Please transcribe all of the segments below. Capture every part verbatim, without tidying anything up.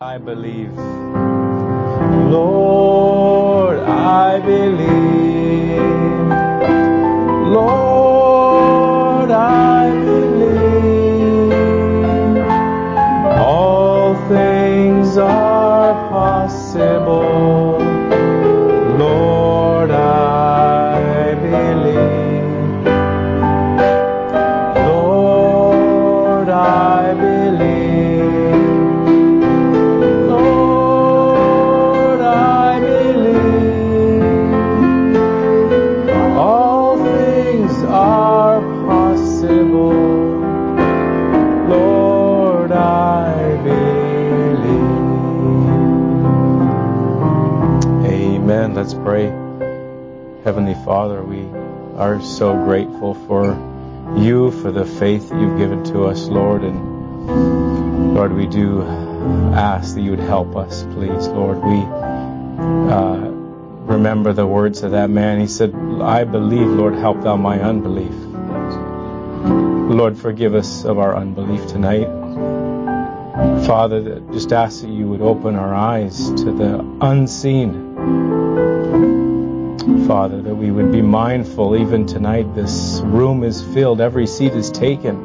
I believe. Lord, I believe. Lord, I believe. All things are possible. Lord, I believe. Lord, I believe. Let's pray. Heavenly Father, we are so grateful for you, for the faith that you've given to us, Lord. And Lord, we do ask that you would help us, please, Lord. We uh, remember the words of that man. He said, I believe, Lord, help thou my unbelief. Lord, forgive us of our unbelief tonight. Father, just ask that you would open our eyes to the unseen. Father, that we would be mindful even tonight. This room is filled, every seat is taken.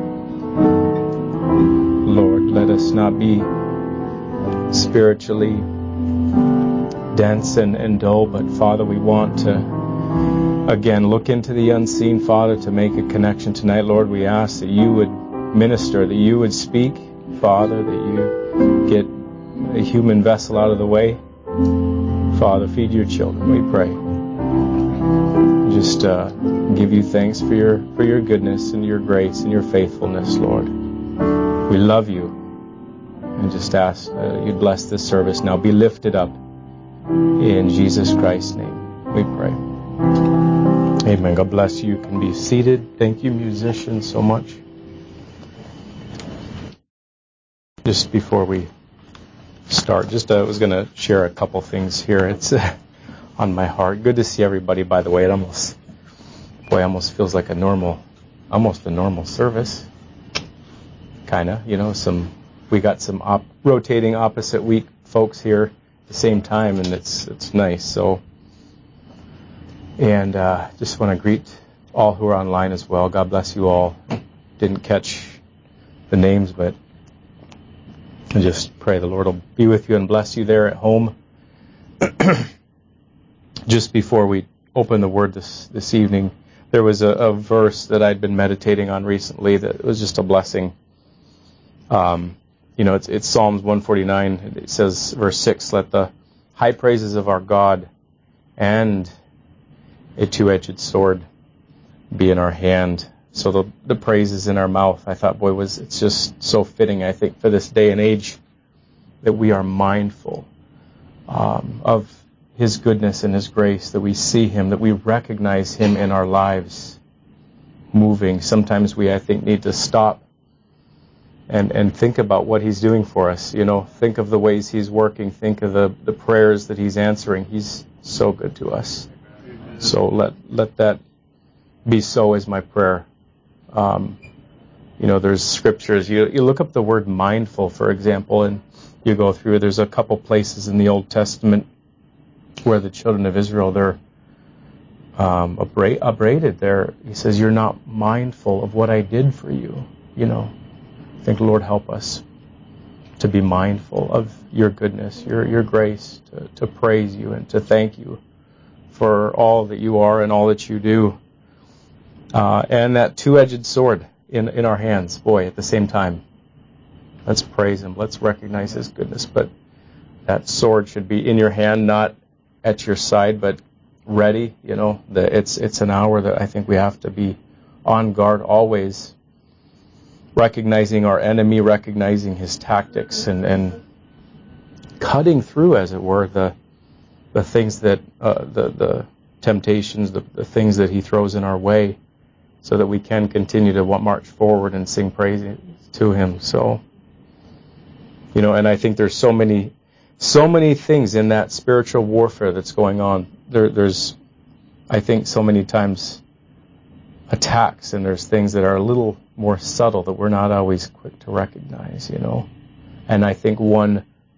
Lord, let us not be spiritually dense and, and dull, but Father, we want to again look into the unseen, Father, to make a connection tonight. Lord, we ask that you would minister, that you would speak, Father, that you get a human vessel out of the way. Father, feed your children, we pray. Just uh, give you thanks for your for your goodness and your grace and your faithfulness, Lord. We love you, and just ask uh, you bless this service now. Be lifted up in Jesus Christ's name, we pray. Amen. God bless you. You can be seated. Thank you, musicians, so much. Just before we start, just uh, I was going to share a couple things here. It's uh, on my heart. Good to see everybody, by the way. It almost, boy, almost feels like a normal, almost a normal service. Kind of, you know, some, we got some op, rotating opposite week folks here at the same time, and it's it's nice. So, and uh, just want to greet all who are online as well. God bless you all. Didn't catch the names, but I just pray the Lord will be with you and bless you there at home. Just before we open the Word this, this evening, there was a, a verse that I'd been meditating on recently that was just a blessing. Um, you know, it's, it's Psalms one forty-nine. It says, verse six, let the high praises of our God and a two-edged sword be in our hand. So the, the praise is in our mouth. I thought, boy, was it's just so fitting, I think, for this day and age that we are mindful um, of His goodness and His grace, that we see Him, that we recognize Him in our lives moving. Sometimes we, I think, need to stop and, and think about what He's doing for us. You know, think of the ways He's working. Think of the, the prayers that He's answering. He's so good to us. So let let that be so as my prayer. Um, you know, there's scriptures. You, you look up the word mindful, for example, and you go through. There's a couple places in the Old Testament where the children of Israel, they're um, abra- upbraided. There, he says, "You're not mindful of what I did for you." You know, I think, Lord, help us to be mindful of your goodness, your your grace, to, to praise you and to thank you for all that you are and all that you do. Uh, and that two-edged sword in, in our hands, boy, at the same time. Let's praise Him. Let's recognize His goodness. But that sword should be in your hand, not at your side, but ready. You know, the, it's it's an hour that I think we have to be on guard always, recognizing our enemy, recognizing his tactics, and, and cutting through, as it were, the the things that, uh, the, the temptations, the, the things that he throws in our way, so that we can continue to march forward and sing praise to Him. So, you know, and I think there's so many, so many things in that spiritual warfare that's going on. There, there's, I think, so many times attacks, and there's things that are a little more subtle that we're not always quick to recognize, you know. And I think one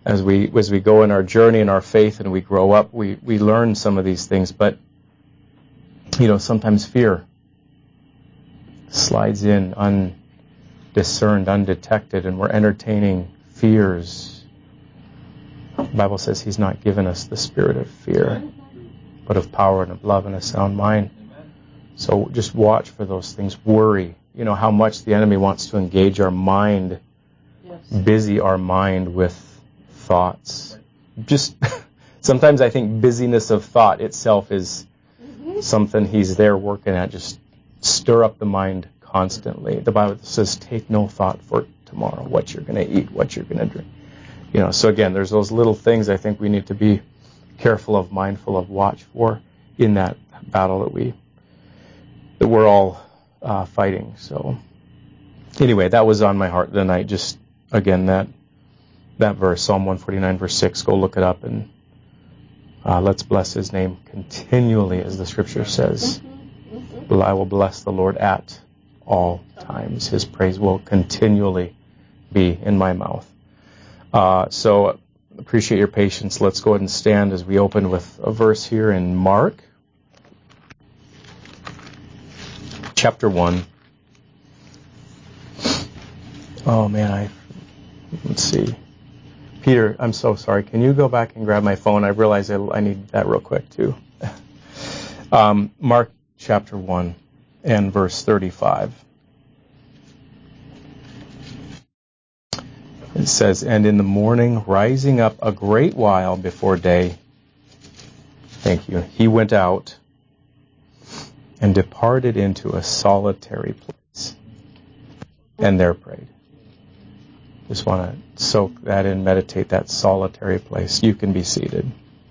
as we as we go in our journey in our faith and we grow up, we, we learn some of these things. But, you know, sometimes fear slides in undiscerned, undetected, and we're entertaining fears. The Bible says He's not given us the spirit of fear, but of power and of love and a sound mind. So just watch for those things. Worry. You know, how much the enemy wants to engage our mind, yes. busy our mind with thoughts. Just sometimes I think busyness of thought itself is mm-hmm. something he's there working at. Just stir up the mind constantly. The Bible says, take no thought for tomorrow, what you're going to eat, what you're going to drink. You know, so again, there's those little things I think we need to be careful of, mindful of, watch for in that battle that we that we're all uh, fighting. So anyway, that was on my heart tonight. Just again that that verse, Psalm one forty-nine, verse six. Go look it up and uh, let's bless His name continually, as the Scripture says. I will bless the Lord at all times. His praise will continually be in my mouth. Uh, so appreciate your patience. Let's go ahead and stand as we open with a verse here in Mark chapter one. Oh man, I let's see. Peter, I'm so sorry. Can you go back and grab my phone? I realize I, I need that real quick too. um, Mark chapter one and verse thirty-five. It says, and in the morning, rising up a great while before day, thank you, he went out and departed into a solitary place, and there prayed. Just want to soak that in, meditate that solitary place. You can be seated.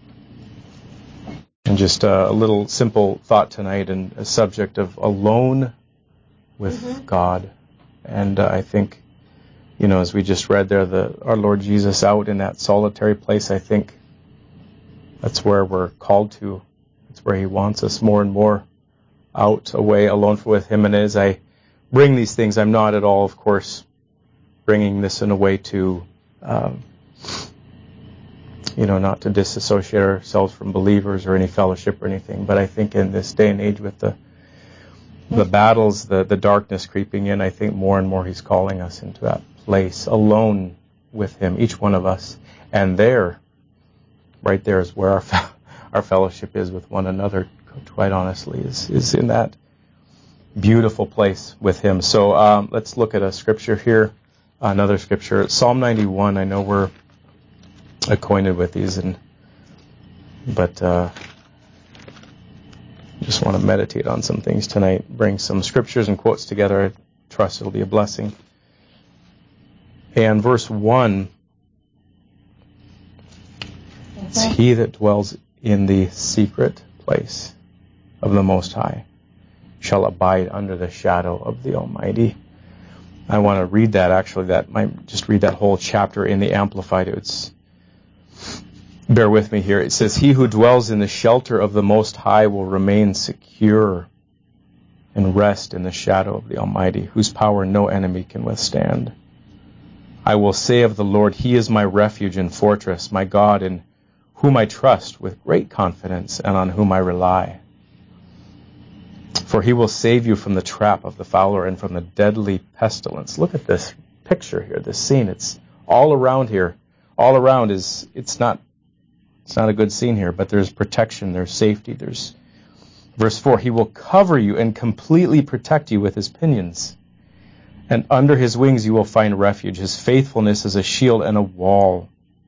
And just a little simple thought tonight, and a subject of alone with mm-hmm. God. And uh, I think, you know, as we just read there, the our Lord Jesus out in that solitary place, I think that's where we're called to. It's where He wants us more and more out, away, alone with Him. And as I bring these things, I'm not at all, of course, bringing this in a way to, um, you know, not to disassociate ourselves from believers or any fellowship or anything. But I think in this day and age with the the battles, the, the darkness creeping in, I think more and more He's calling us into that place, alone with Him, each one of us. And there, right there is where our fe- our fellowship is with one another, quite honestly, is, is in that beautiful place with Him. So um, let's look at a scripture here, another scripture. Psalm ninety-one, I know we're acquainted with these, and but uh, just want to meditate on some things tonight, bring some scriptures and quotes together. I trust it'll be a blessing. And verse one, it's He that dwells in the secret place of the Most High shall abide under the shadow of the Almighty. I want to read that, actually, that might just read that whole chapter in the Amplified. It's, bear with me here. It says, he who dwells in the shelter of the Most High will remain secure and rest in the shadow of the Almighty, whose power no enemy can withstand. I will say of the Lord, He is my refuge and fortress, my God, in whom I trust with great confidence and on whom I rely. For He will save you from the trap of the fowler and from the deadly pestilence. Look at this picture here, this scene. It's all around here. All around is, it's not, it's not a good scene here, but there's protection, there's safety, there's, verse four, He will cover you and completely protect you with His pinions. And under His wings you will find refuge. His faithfulness is a shield and a wall.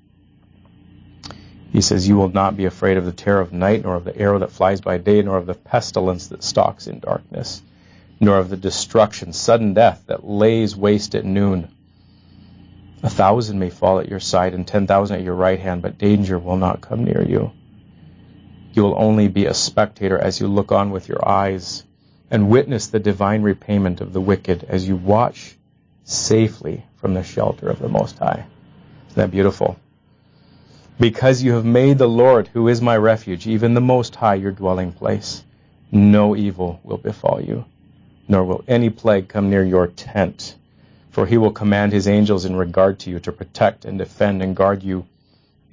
He says, you will not be afraid of the terror of night, nor of the arrow that flies by day, nor of the pestilence that stalks in darkness, nor of the destruction, sudden death that lays waste at noon. A thousand may fall at your side and ten thousand at your right hand, but danger will not come near you. You will only be a spectator as you look on with your eyes and witness the divine repayment of the wicked as you watch safely from the shelter of the Most High. Isn't that beautiful? Because you have made the Lord, who is my refuge, even the Most High, your dwelling place, no evil will befall you, nor will any plague come near your tent. For He will command His angels in regard to you to protect and defend and guard you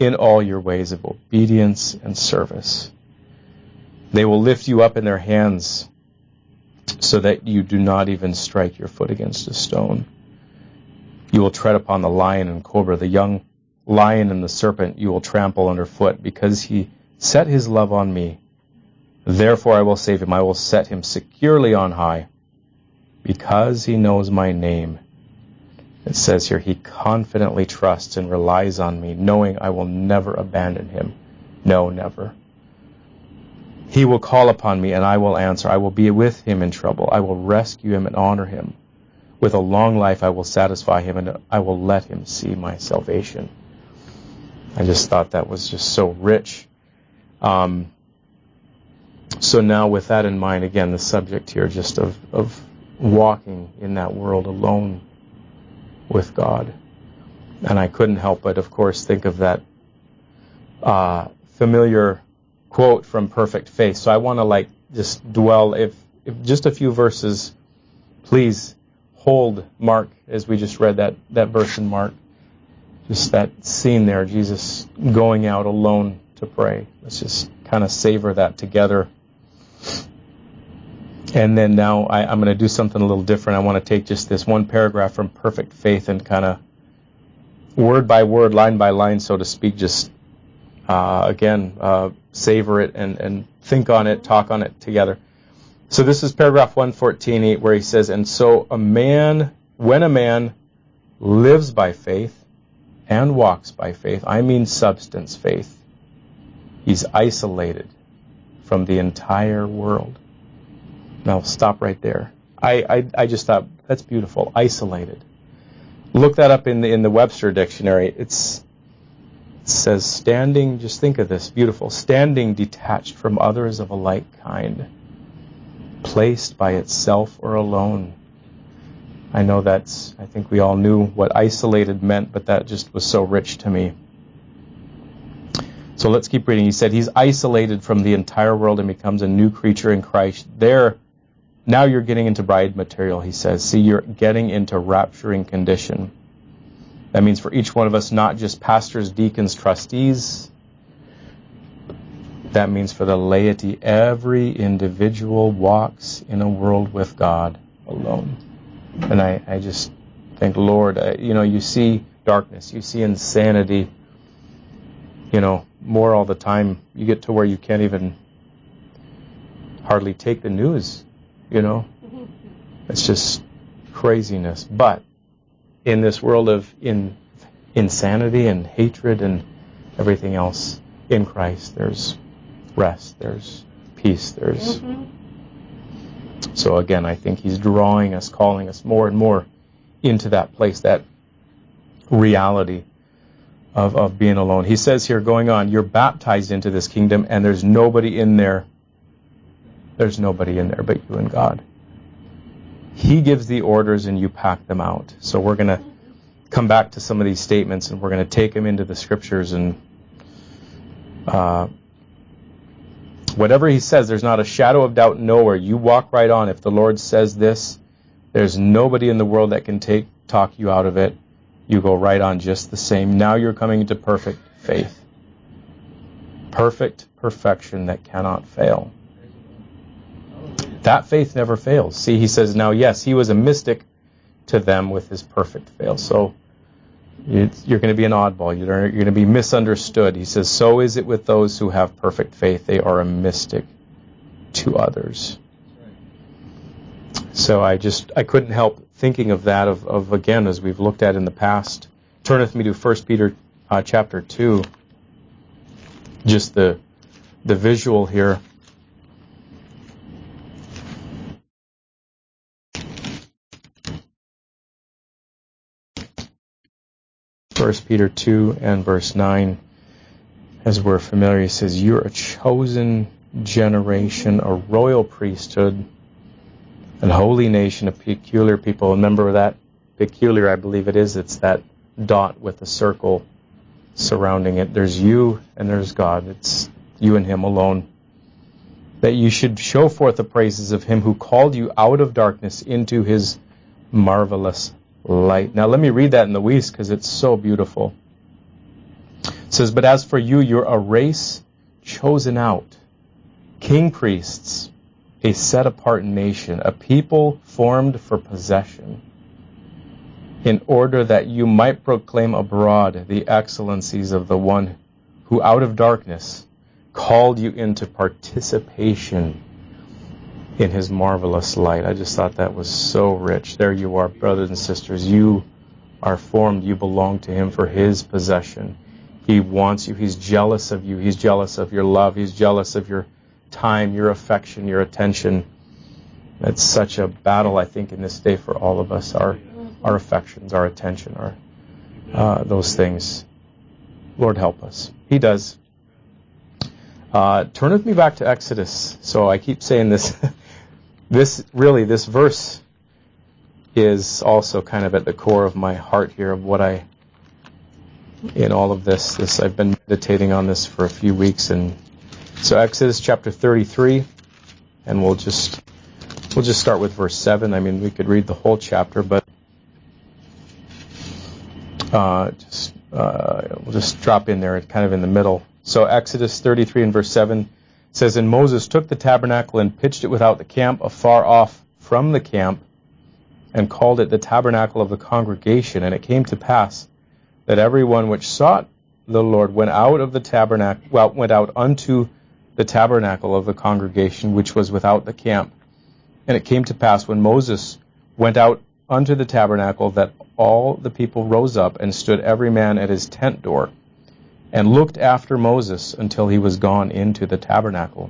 in all your ways of obedience and service. They will lift you up in their hands so that you do not even strike your foot against a stone. You will tread upon the lion and cobra, the young lion and the serpent you will trample underfoot, because he set his love on me. Therefore I will save him. I will set him securely on high, because he knows my name. It says here, he confidently trusts and relies on me, knowing I will never abandon him. No, never. He will call upon me, and I will answer. I will be with him in trouble. I will rescue him and honor him. With a long life I will satisfy him, and I will let him see my salvation. I just thought that was just so rich. Um, so now with that in mind, again, the subject here just of, of walking in that world alone with God. And I couldn't help but, of course, think of that uh, familiar quote from Perfect Faith. So I want to like just dwell, if, if just a few verses, please hold Mark, as we just read that, that verse in Mark. Just that scene there, Jesus going out alone to pray. Let's just kind of savor that together. And then now I, I'm going to do something a little different. I want to take just this one paragraph from Perfect Faith and kind of word by word, line by line, so to speak, just uh, again, uh, savor it and, and think on it, talk on it together. So this is paragraph one fourteen, where he says, and so a man, when a man lives by faith and walks by faith, I mean substance faith, he's isolated from the entire world. Now stop right there. I, I, I just thought, that's beautiful. Isolated. Look that up in the, in the Webster dictionary. It's, it says standing, just think of this, beautiful, standing detached from others of a like kind, placed by itself or alone. I know that's, I think we all knew what isolated meant, but that just was so rich to me. So let's keep reading. He said, he's isolated from the entire world and becomes a new creature in Christ. There, now you're getting into bride material, he says. See, you're getting into rapturing condition. That means for each one of us, not just pastors, deacons, trustees. That means for the laity, every individual walks in a world with God alone. And I, I just think, Lord, I, you know, you see darkness, you see insanity, you know, more all the time. You get to where you can't even hardly take the news, you know. It's just craziness. But in this world of in, insanity and hatred and everything else, in Christ, there's rest, there's peace, there's... Mm-hmm. So again, I think he's drawing us, calling us more and more into that place, that reality of, of being alone. He says here, going on, you're baptized into this kingdom, and there's nobody in there. There's nobody in there but you and God. He gives the orders and you pack them out. So we're going to come back to some of these statements, and we're going to take them into the scriptures, and uh, whatever he says, there's not a shadow of doubt nowhere. You walk right on. If the Lord says this, there's nobody in the world that can take talk you out of it. You go right on just the same. Now you're coming into perfect faith. Perfect perfection that cannot fail. That faith never fails. See, he says, now, yes, he was a mystic to them with his perfect faith. So you're going to be an oddball. You're going to be misunderstood. He says, so is it with those who have perfect faith. They are a mystic to others. So I just, I couldn't help thinking of that, of, of again, as we've looked at in the past. Turn with me to First Peter uh, chapter two. Just the the visual here. First Peter two and verse nine, as we're familiar, he says, you're a chosen generation, a royal priesthood, a holy nation, a peculiar people. Remember that peculiar, I believe it is, it's that dot with a circle surrounding it. There's you and there's God. It's you and him alone. That you should show forth the praises of him who called you out of darkness into his marvelous light. Now let me read that in the Weiss because it's so beautiful. It It says, but as for you, you're a race chosen out, king priests, a set-apart nation, a people formed for possession, in order that you might proclaim abroad the excellencies of the one who out of darkness called you into participation in his marvelous light. I just thought that was so rich. There you are, brothers and sisters. You are formed. You belong to him for his possession. He wants you. He's jealous of you. He's jealous of your love. He's jealous of your time, your affection, your attention. It's such a battle, I think, in this day for all of us. Our our affections, our attention, our uh, those things. Lord, help us. He does. Uh, turn with me back to Exodus. So I keep saying this. This really, this verse is also kind of at the core of my heart here of what I, in all of this, this I've been meditating on this for a few weeks. And so Exodus chapter thirty-three, and we'll just we'll just start with verse seven. I mean, we could read the whole chapter, but uh, just uh, we'll just drop in there, kind of in the middle. So Exodus thirty-three and verse seven says, and Moses took the tabernacle and pitched it without the camp, afar off from the camp, and called it the tabernacle of the congregation. And it came to pass that everyone which sought the Lord went out of the tabernacle, well, went out unto the tabernacle of the congregation, which was without the camp. And it came to pass when Moses went out unto the tabernacle that all the people rose up and stood every man at his tent door, and looked after Moses until he was gone into the tabernacle.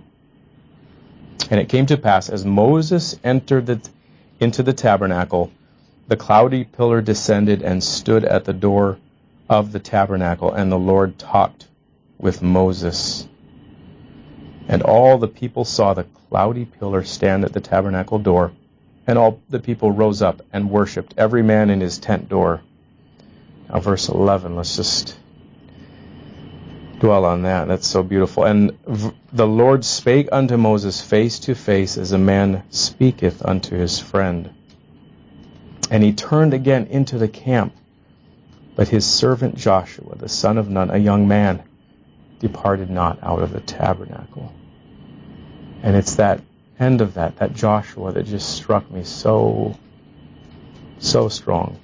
And it came to pass, as Moses entered the, into the tabernacle, the cloudy pillar descended and stood at the door of the tabernacle, and the Lord talked with Moses. And all the people saw the cloudy pillar stand at the tabernacle door, and all the people rose up and worshipped, every man in his tent door. Now verse eleven, let's just dwell on that. That's so beautiful. And v- the Lord spake unto Moses face to face, as a man speaketh unto his friend. And he turned again into the camp. But his servant Joshua, the son of Nun, a young man, departed not out of the tabernacle. And it's that end of that, that Joshua, that just struck me so, so strong.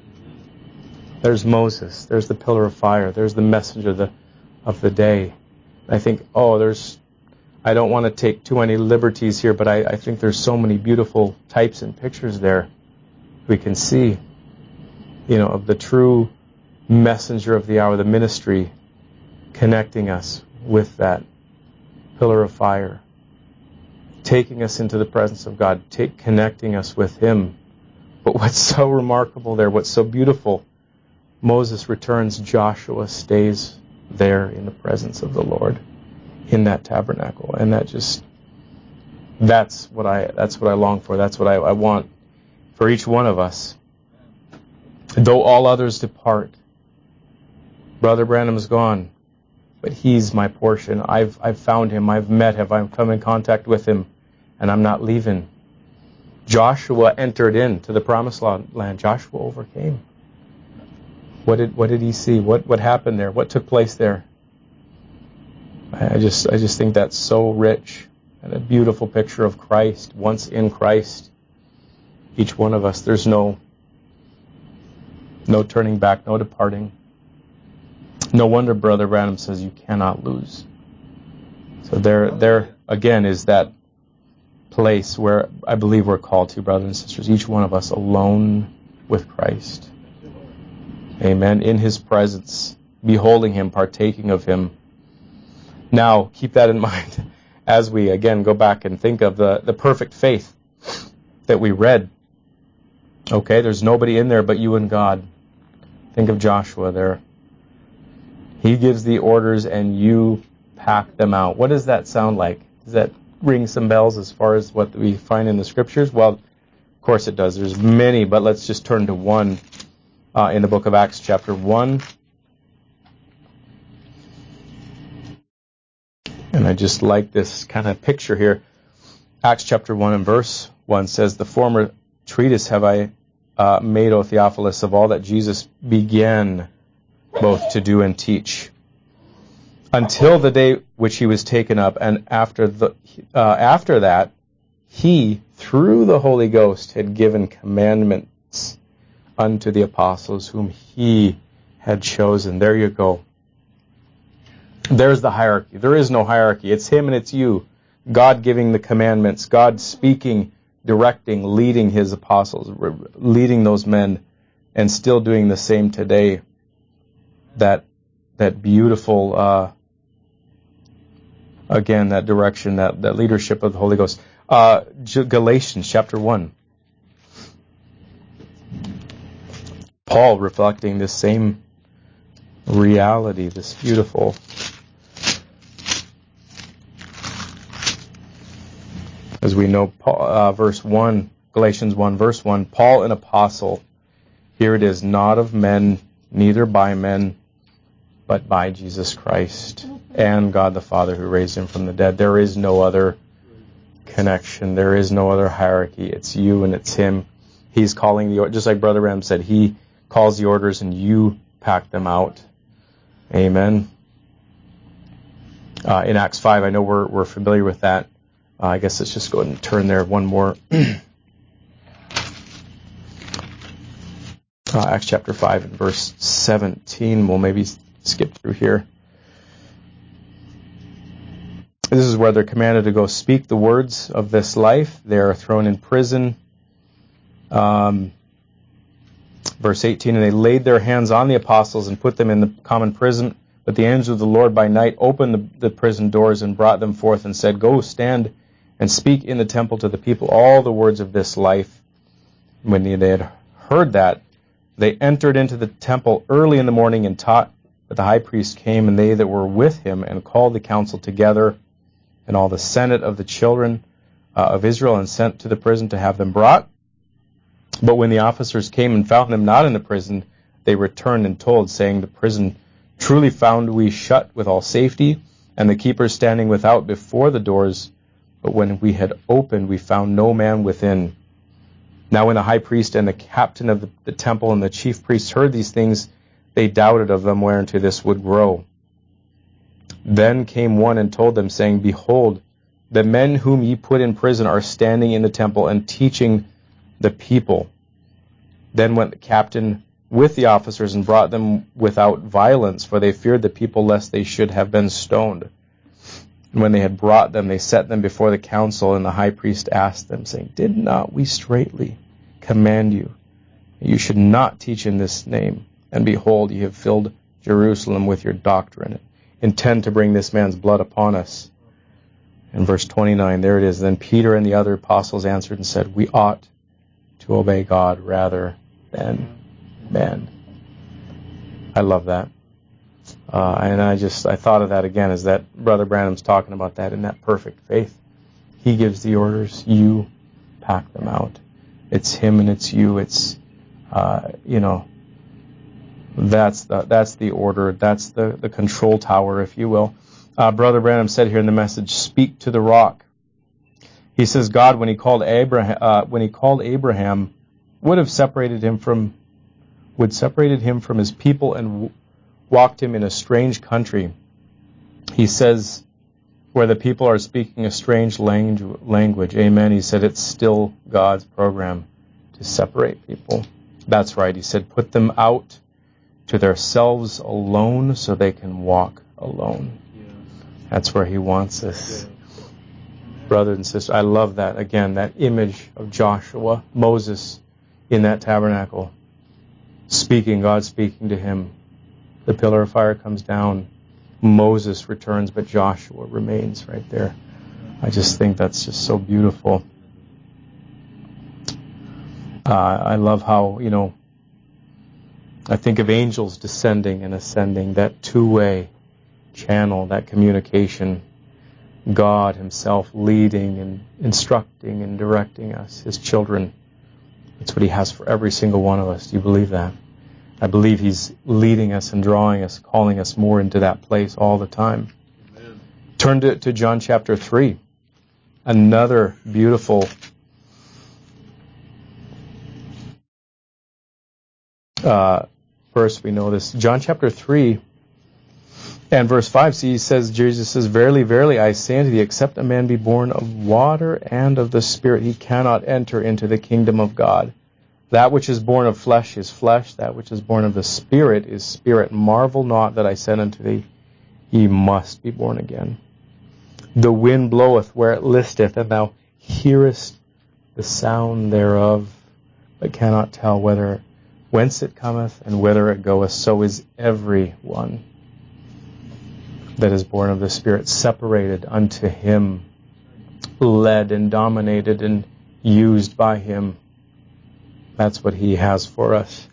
There's Moses. There's the pillar of fire. There's the messenger, the of the day. I think, oh, there's, I don't want to take too many liberties here, but I, I think there's so many beautiful types and pictures there we can see, you know, of the true messenger of the hour, the ministry, connecting us with that pillar of fire, taking us into the presence of God, take, connecting us with him. But what's so remarkable there, what's so beautiful, Moses returns, Joshua stays there in the presence of the Lord in that tabernacle. And that just, that's what I that's what I long for. That's what I, I want for each one of us. Though all others depart, Brother Branham's gone, but he's my portion. I've I've found him, I've met him, I've come in contact with him, and I'm not leaving. Joshua entered into the promised land. Joshua overcame. What did what did he see? What what happened there? What took place there? I just I just think that's so rich and a beautiful picture of Christ. Once in Christ, each one of us, there's no no turning back, no departing. No wonder Brother Branham says you cannot lose. So there there again is that place where I believe we're called to, brothers and sisters, each one of us alone with Christ. Amen. In his presence, beholding him, partaking of him. Now, keep that in mind as we, again, go back and think of the, the perfect faith that we read. Okay, there's nobody in there but you and God. Think of Joshua there. He gives the orders and you pack them out. What does that sound like? Does that ring some bells as far as what we find in the scriptures? Well, of course it does. There's many, but let's just turn to one. Uh, in the book of Acts, chapter one. And I just like this kind of picture here. Acts chapter one and verse one says, the former treatise have I uh, made, O Theophilus, of all that Jesus began both to do and teach, until the day which he was taken up, and after the uh, after that, he, through the Holy Ghost, had given commandments unto the apostles whom he had chosen. There you go. There's the hierarchy. There is no hierarchy. It's him and it's you. God giving the commandments. God speaking, directing, leading his apostles, leading those men, and still doing the same today. That that beautiful, uh, again, that direction, that, that leadership of the Holy Ghost. Uh, Galatians chapter one. Paul reflecting this same reality, this beautiful. As we know, Paul, uh, verse one, Galatians one, verse one, Paul, an apostle, here it is, not of men, neither by men, but by Jesus Christ and God the Father who raised him from the dead. There is no other connection. There is no other hierarchy. It's you and it's him. He's calling the, just like Brother Ram said, he calls the orders and you pack them out. Amen. Uh, in Acts five, I know we're we're familiar with that. Uh, I guess let's just go ahead and turn there one more. uh, Acts chapter five and verse seventeen. We'll maybe skip through here. This is where they're commanded to go speak the words of this life. They are thrown in prison. Um, verse eighteen, and they laid their hands on the apostles and put them in the common prison. But the angel of the Lord by night opened the, the prison doors and brought them forth and said, go stand and speak in the temple to the people all the words of this life. When they had heard that, they entered into the temple early in the morning and taught. But the high priest came, and they that were with him, and called the council together, and all the senate of the children uh, of Israel, and sent to the prison to have them brought. But when the officers came and found them not in the prison, they returned and told, saying, the prison truly found we shut with all safety, and the keepers standing without before the doors. But when we had opened, we found no man within. Now when the high priest and the captain of the, the temple and the chief priests heard these things, they doubted of them whereunto this would grow. Then came one and told them, saying, behold, the men whom ye put in prison are standing in the temple and teaching the people. Then went the captain with the officers and brought them without violence, for they feared the people lest they should have been stoned. And when they had brought them, they set them before the council, and the high priest asked them, saying, did not we straitly command you that you should not teach in this name? And behold, ye have filled Jerusalem with your doctrine, and intend to bring this man's blood upon us. In verse twenty-nine, there it is. Then Peter and the other apostles answered and said, we ought to obey God rather than men. I love that. Uh, and I just, I thought of that again, as that Brother Branham's talking about that in that perfect faith. He gives the orders, you pack them out. It's him and it's you. It's, uh, you know, that's the, that's the order. That's the, the control tower, if you will. Uh, Brother Branham said here in the message, speak to the rock. He says God, when he called Abraham, uh, when he called Abraham, would have separated him from, would separated him from his people and w- walked him in a strange country. He says, where the people are speaking a strange language, language. Amen. He said it's still God's program to separate people. That's right. He said, put them out to themselves alone so they can walk alone. Yeah. That's where he wants us. Yeah. Brothers and sisters, I love that. Again, that image of Joshua, Moses in that tabernacle, speaking, God speaking to him. The pillar of fire comes down. Moses returns, but Joshua remains right there. I just think that's just so beautiful. Uh, I love how, you know, I think of angels descending and ascending, that two-way channel, that communication. God himself leading and instructing and directing us, his children. That's what he has for every single one of us. Do you believe that? I believe he's leading us and drawing us, calling us more into that place all the time. Amen. Turn to, to John chapter three. Another beautiful uh, verse. We know this. John chapter three And verse five, see, he says, Jesus says, verily, verily, I say unto thee, except a man be born of water and of the Spirit, he cannot enter into the kingdom of God. That which is born of flesh is flesh, that which is born of the Spirit is spirit. Marvel not that I said unto thee, ye must be born again. The wind bloweth where it listeth, and thou hearest the sound thereof, but cannot tell whether whence it cometh and whither it goeth. So is every one that is born of the Spirit, separated unto Him, led and dominated and used by Him. That's what He has for us.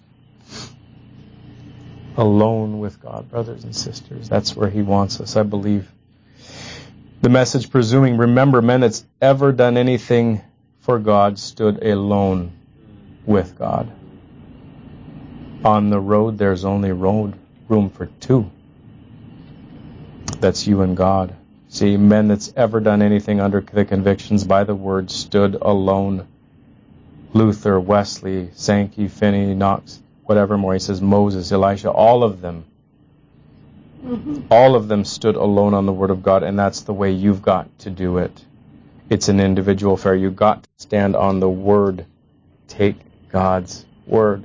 Alone with God, brothers and sisters. That's where He wants us, I believe. The message presuming, remember, men that's ever done anything for God stood alone with God. On the road, there's only road room for two. That's you and God. See, men that's ever done anything under the convictions by the Word stood alone. Luther, Wesley, Sankey, Finney, Knox, whatever more. He says Moses, Elisha, all of them. Mm-hmm. All of them stood alone on the Word of God, and that's the way you've got to do it. It's an individual affair. You've got to stand on the Word. Take God's Word.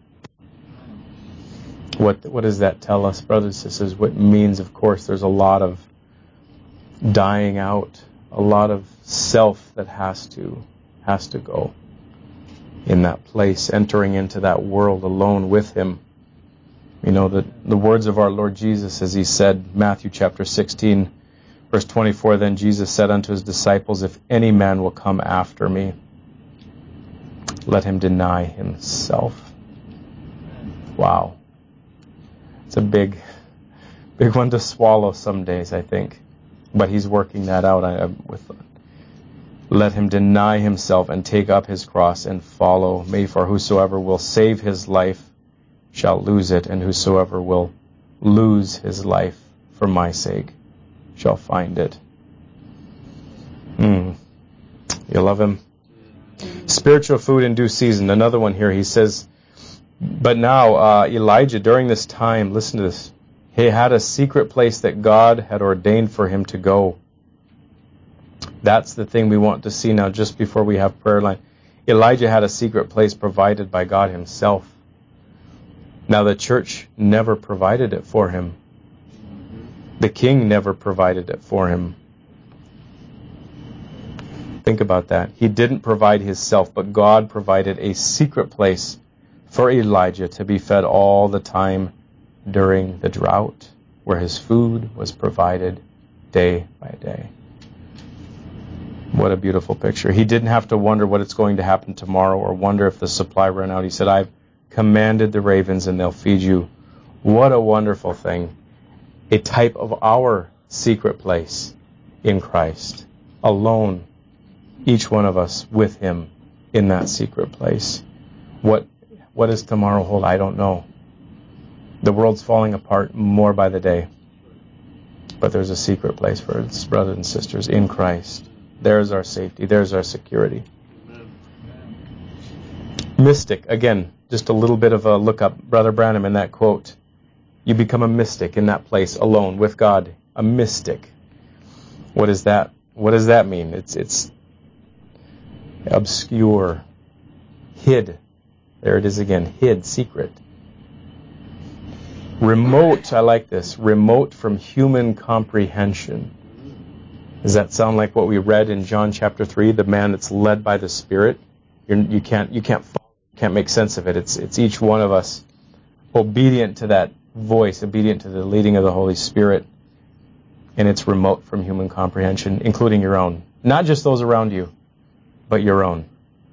What what does that tell us, brothers and sisters? What it means, of course, there's a lot of dying out, a lot of self that has to has to go in that place, entering into that world alone with Him. You know, the, the words of our Lord Jesus, as He said, Matthew chapter sixteen, verse twenty-four, then Jesus said unto His disciples, if any man will come after me, let him deny himself. Wow. It's a big, big one to swallow some days, I think. But He's working that out I, with. Let him deny himself and take up his cross and follow me. For whosoever will save his life shall lose it, and whosoever will lose his life for my sake shall find it. Hmm. You love Him? Spiritual food in due season. Another one here. He says, but now uh, Elijah, during this time, listen to this, he had a secret place that God had ordained for him to go. That's the thing we want to see now just before we have prayer line. Elijah had a secret place provided by God Himself. Now the church never provided it for him. The king never provided it for him. Think about that. He didn't provide himself, but God provided a secret place for Elijah to be fed all the time during the drought, where his food was provided day by day. What a beautiful picture. He didn't have to wonder what it's going to happen tomorrow or wonder if the supply ran out. He said, I've commanded the ravens and they'll feed you. What a wonderful thing. A type of our secret place in Christ. Alone, each one of us with Him in that secret place. What what does tomorrow hold? I don't know. The world's falling apart more by the day. But there's a secret place for us, brothers and sisters, in Christ. There's our safety. There's our security. Mystic. Again, just a little bit of a look up. Brother Branham in that quote. You become a mystic in that place alone with God. A mystic. What is that? What does that mean? It's it's obscure. Hid. There it is again. Hid. Secret. Remote. I like this. Remote from human comprehension. Does that sound like what we read in John chapter three? The man that's led by the Spirit. You're, you can't you can't can't make sense of it. It's it's each one of us obedient to that voice, obedient to the leading of the Holy Spirit, and it's remote from human comprehension, including your own. Not just those around you, but your own.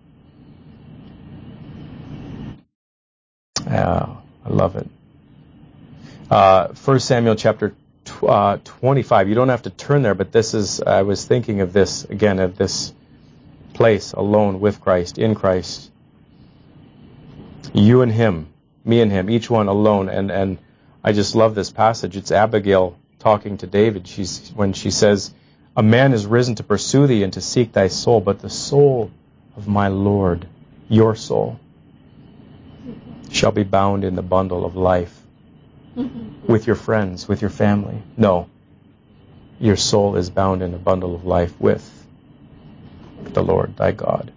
Uh, I love it. Uh, First Samuel chapter tw- uh, twenty-five. You don't have to turn there, but this is, I was thinking of this, again, of this place alone with Christ, in Christ. You and Him, me and Him, each one alone. And, and I just love this passage. It's Abigail talking to David. She's when she says, a man is risen to pursue thee and to seek thy soul, but the soul of my Lord, your soul, shall be bound in the bundle of life. with your friends, with your family. No. Your soul is bound in a bundle of life with the Lord, thy God.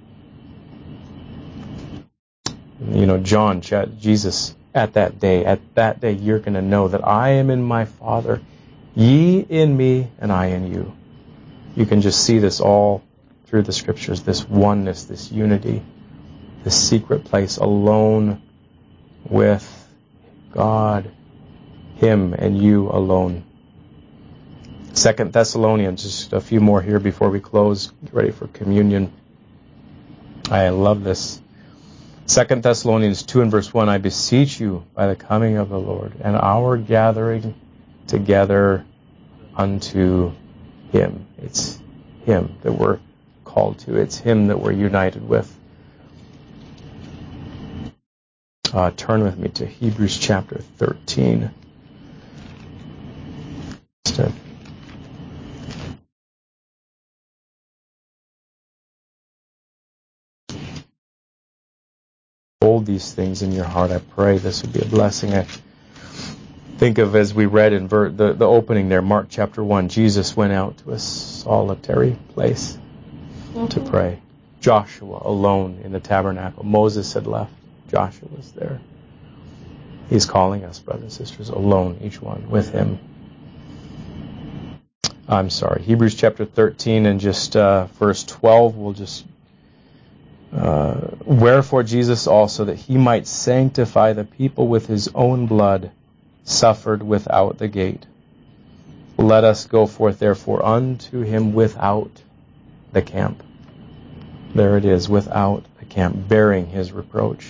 You know, John, Jesus, at that day, at that day, you're going to know that I am in my Father, ye in me, and I in you. You can just see this all through the Scriptures, this oneness, this unity, this secret place alone with God, Him and you alone. Second Thessalonians, just a few more here before we close. Get ready for communion. I love this. Second Thessalonians two and verse one, I beseech you by the coming of the Lord and our gathering together unto Him. It's Him that we're called to. It's Him that we're united with. Uh, turn with me to Hebrews chapter thirteen. Instead. Hold these things in your heart. I pray this would be a blessing. I think of, as we read in ver- the, the opening there, Mark chapter one, Jesus went out to a solitary place mm-hmm. to pray. Joshua alone in the tabernacle. Moses had left. Joshua was there. He's calling us, brothers and sisters, alone, each one, with Him. I'm sorry. Hebrews chapter thirteen and just uh, verse twelve, we'll just... Uh, Wherefore Jesus also, that He might sanctify the people with His own blood, suffered without the gate. Let us go forth therefore unto Him without the camp. There it is, without the camp, bearing His reproach.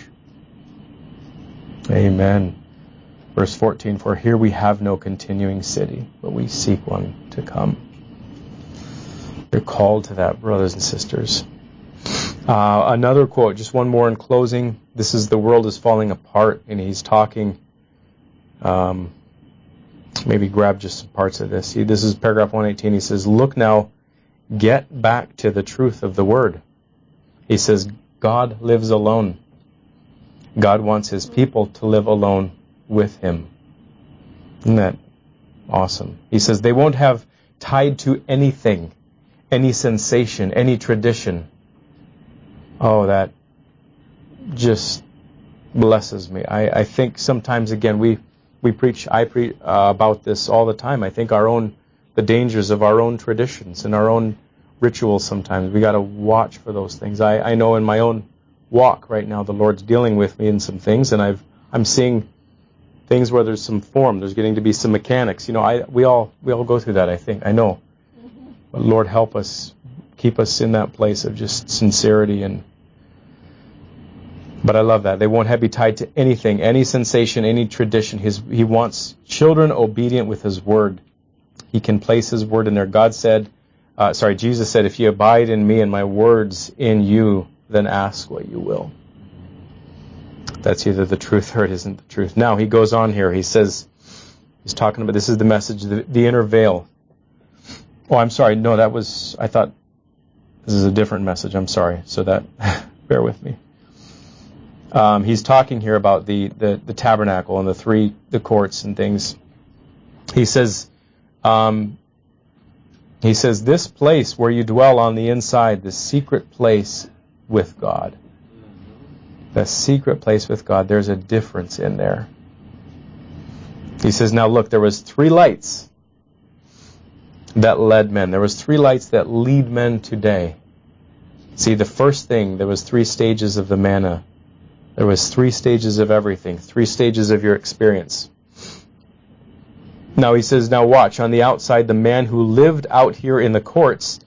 Amen. Verse fourteen, for here we have no continuing city, but we seek one to come. You're called to that, brothers and sisters. Uh, another quote, just one more in closing. This is the world is falling apart, and he's talking. Um, maybe grab just some parts of this. See, this is paragraph one eighteen. He says, look now, get back to the truth of the word. He says, God lives alone. God wants His people to live alone with Him. Isn't that awesome? He says they won't have tied to anything, any sensation, any tradition. Oh, that just blesses me. I, I think sometimes, again, we, we preach, I preach uh, about this all the time. I think our own, the dangers of our own traditions and our own rituals sometimes. We got to watch for those things. I, I know in my own walk right now, the Lord's dealing with me in some things, and I've, I'm seeing things where there's some form, there's getting to be some mechanics. You know, I, we all, we all go through that, I think. I know. Mm-hmm. But Lord, help us. Keep us in that place of just sincerity. And but I love that. They won't have be tied to anything, any sensation, any tradition. His, he wants children obedient with His word. He can place His word in there. God said, uh, sorry, Jesus said, if you abide in me and my words in you, then ask what you will. That's either the truth or it isn't the truth. Now, he goes on here. He says, he's talking about, this is the message, the, the inner veil. Oh, I'm sorry. No, that was, I thought, this is a different message. I'm sorry. So that, bear with me. Um, he's talking here about the, the, the tabernacle and the three, the courts and things. He says, um, he says, this place where you dwell on the inside, the secret place with God. The secret place with God, there's a difference in there. He says, now look, there was three lights that led men. There was three lights that lead men today. See, the first thing, there was three stages of the manna. There was three stages of everything, three stages of your experience. Now he says, now watch, on the outside, the man who lived out here in the courts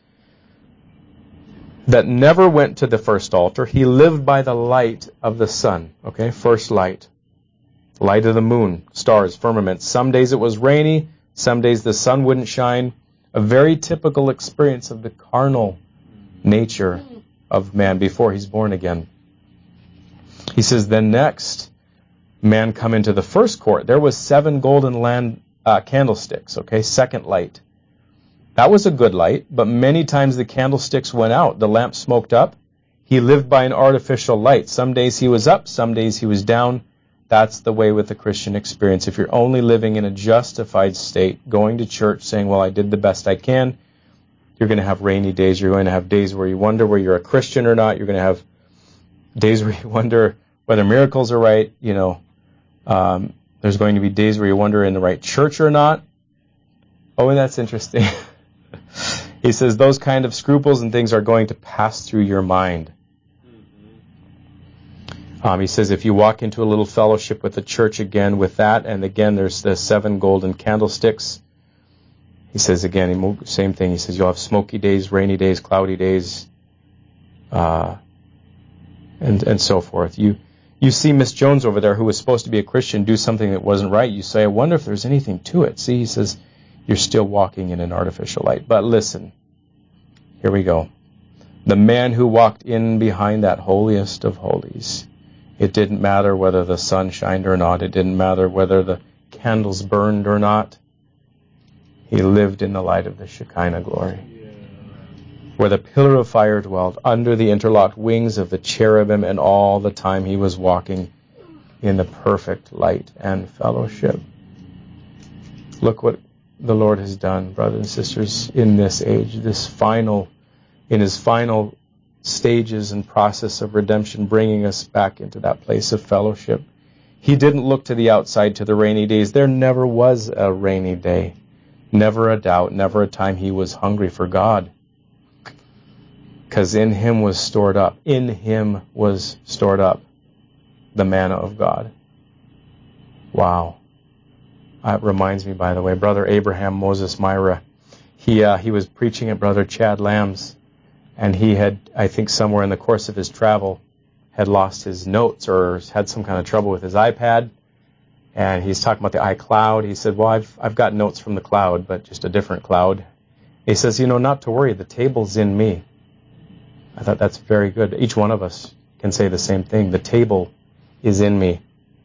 that never went to the first altar, he lived by the light of the sun. Okay, first light. Light of the moon, stars, firmament. Some days it was rainy, some days the sun wouldn't shine. A very typical experience of the carnal nature of man before he's born again. He says, then next, man come into the first court. There was seven golden land, uh, candlesticks, okay, second light. That was a good light, but many times the candlesticks went out. The lamp smoked up. He lived by an artificial light. Some days he was up, some days he was down. That's the way with the Christian experience. If you're only living in a justified state, going to church saying, well, I did the best I can, you're going to have rainy days. You're going to have days where you wonder whether you're a Christian or not. You're going to have days where you wonder whether miracles are right. You know, um, there's going to be days where you wonder in the right church or not. Oh, and that's interesting. He says those kind of scruples and things are going to pass through your mind. Um, he says if you walk into a little fellowship with the church again with that, and again there's the seven golden candlesticks. He says again, same thing. He says you'll have smoky days, rainy days, cloudy days, uh, and and so forth. You you see Miss Jones over there, who was supposed to be a Christian, do something that wasn't right. You say, I wonder if there's anything to it. See, he says you're still walking in an artificial light. But listen, here we go. The man who walked in behind that holiest of holies. It didn't matter whether the sun shined or not. It didn't matter whether the candles burned or not. He lived in the light of the Shekinah glory, where the pillar of fire dwelled under the interlocked wings of the cherubim, and all the time he was walking in the perfect light and fellowship. Look what the Lord has done, brothers and sisters, in this age, this final, in his final stages and process of redemption, bringing us back into that place of fellowship. He didn't look to the outside, to the rainy days. There never was a rainy day. Never a doubt, never a time he was hungry for God. Because in him was stored up, in him was stored up the manna of God. Wow. That reminds me, by the way, Brother Abraham Moses Myra, he uh, he was preaching at Brother Chad Lamb's, and he had, I think somewhere in the course of his travel, had lost his notes or had some kind of trouble with his iPad. And he's talking about the iCloud. He said, well, I've I've got notes from the cloud, but just a different cloud. He says, you know, not to worry, the table's in me. I thought that's very good. Each one of us can say the same thing. The table is in me.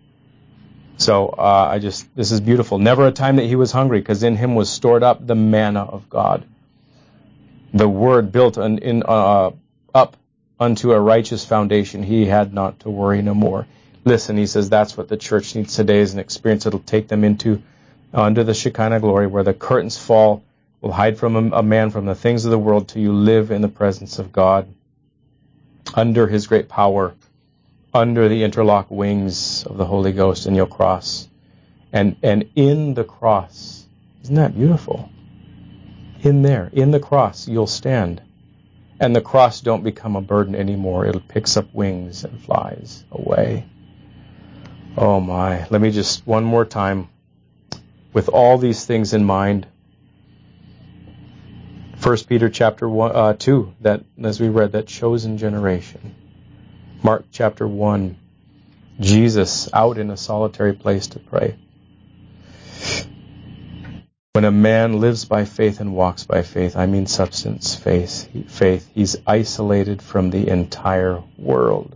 So uh, I just, this is beautiful. Never a time that he was hungry, because in him was stored up the manna of God. The word built an, in, uh, up unto a righteous foundation. He had not to worry no more. Listen, he says that's what the church needs today, is an experience that will take them into uh, under the Shekinah glory, where the curtains fall, will hide from a, a man from the things of the world, till you live in the presence of God, under his great power, under the interlocked wings of the Holy Ghost, and you'll cross. And and in the cross, isn't that beautiful? In there, in the cross, you'll stand. And the cross don't become a burden anymore. It picks up wings and flies away. Oh my. Let me just, one more time, with all these things in mind, First Peter chapter one, uh, two, that, as we read, that chosen generation. Mark chapter one, Jesus out in a solitary place to pray. When a man lives by faith and walks by faith, I mean substance, faith, faith, he's isolated from the entire world.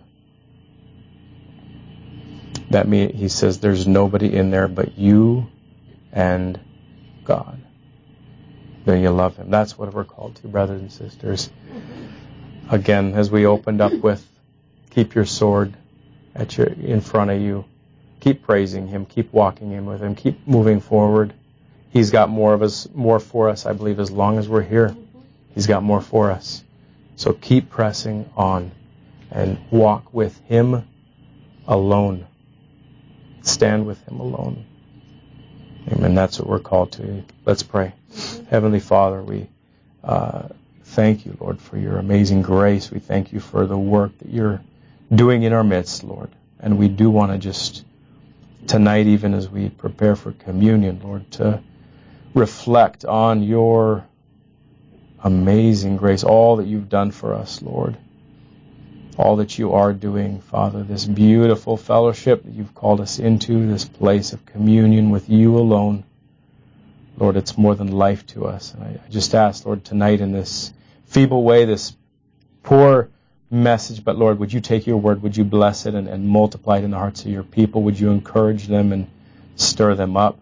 That means, he says, there's nobody in there but you and God. Then you love him. That's what we're called to, brothers and sisters. Again, as we opened up with, keep your sword at your in front of you. Keep praising him. Keep walking in with him. Keep moving forward. He's got more of us, more for us, I believe, as long as we're here. He's got more for us. So keep pressing on and walk with him alone. Stand with him alone. Amen. That's what we're called to. Let's pray. Heavenly Father, we uh, thank you, Lord, for your amazing grace. We thank you for the work that you're doing in our midst, Lord. And we do want to just, tonight, even as we prepare for communion, Lord, to reflect on your amazing grace, all that you've done for us, Lord. All that you are doing, Father, this beautiful fellowship that you've called us into, this place of communion with you alone. Lord, it's more than life to us. And I just ask, Lord, tonight in this feeble way, this poor message, but Lord, would you take your word, would you bless it and, and multiply it in the hearts of your people? Would you encourage them and stir them up?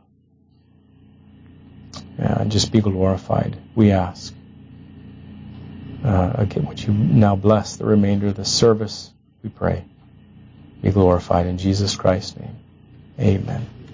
Yeah, and just be glorified, we ask. Uh, again, would you now bless the remainder of the service, we pray. Be glorified in Jesus Christ's name. Amen.